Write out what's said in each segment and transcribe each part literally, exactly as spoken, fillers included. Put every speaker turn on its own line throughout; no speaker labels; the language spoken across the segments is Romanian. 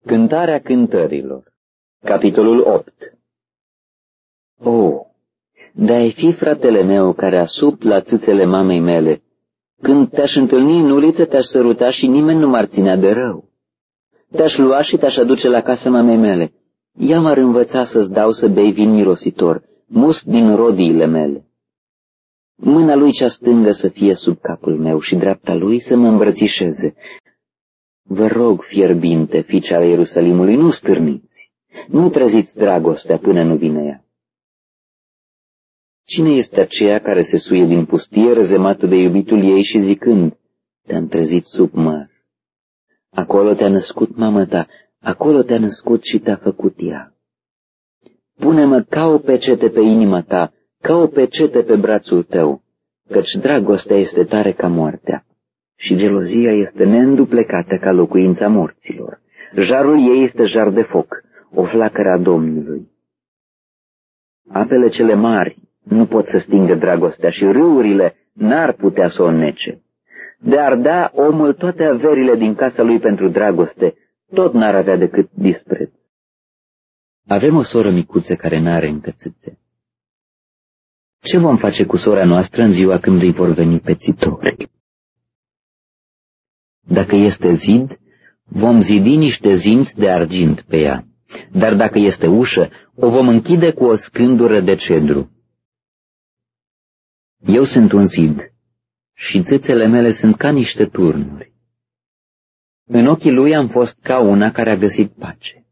Cântarea cântărilor. Capitolul opt. O, de-ai fi, fratele meu, care asup la țâțele mamei mele, când te-aș întâlni în uliță, te-aș săruta și nimeni nu m-ar ținea de rău. Te-aș lua și te-aș aduce la casa mamei mele. Ea m-ar învăța să-ți dau să bei vin mirositor, mus din rodiile mele. Mâna lui cea stângă să fie sub capul meu și dreapta lui să mă îmbrățișeze. Vă rog, fierbinte, fiice ale Ierusalimului, nu stârniți, nu treziți dragostea până nu vine ea. Cine este aceea care se suie din pustie, răzemată de iubitul ei și zicând, te-am trezit sub măr? Acolo te-a născut mama ta, acolo te-a născut și te-a făcut ea. Pune-mă ca o pecete pe inima ta, ca o pecete pe brațul tău, căci dragostea este tare ca moartea și gelozia este neînduplecată ca locuința morților. Jarul ei este jar de foc, o flacără a Domnului. Apele cele mari nu pot să stingă dragostea și râurile n-ar putea să o nece. De ar da omul toate averile din casa lui pentru dragoste, tot n-ar avea decât dispreț. Avem o soră micuță care n-are încă țâțe. Ce vom face cu sora noastră în ziua când îi vor veni pețitori? Dacă este zid, vom zidi niște zinți de argint pe ea, dar dacă este ușă, o vom închide cu o scândură de cedru. Eu sunt un zid și țâțele mele sunt ca niște turnuri. În ochii lui am fost ca una care a găsit pace.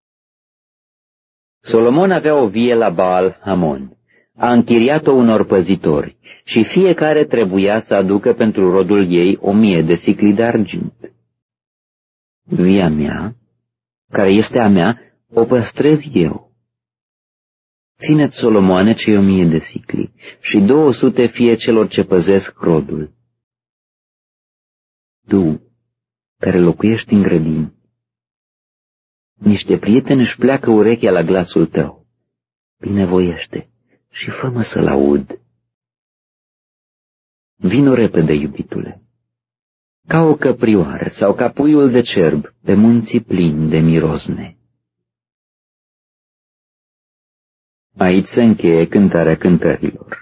Solomon avea o vie la Baal Hamon. A închiriat-o unor păzitori și fiecare trebuia să aducă pentru rodul ei o mie de sicli de argint. Via mea, care este a mea, o păstrez eu. Țineți, Solomoane, cei o mie de sicli și două sute fie celor ce păzesc rodul. Tu, care locuiești în grădini, niște prieteni își pleacă urechea la glasul tău. Binevoiește și fă-mă să-l aud. Vino repede, iubitule, ca o căprioară sau ca puiul de cerb pe munții plini de mirosne. Aici se încheie cântarea cântărilor.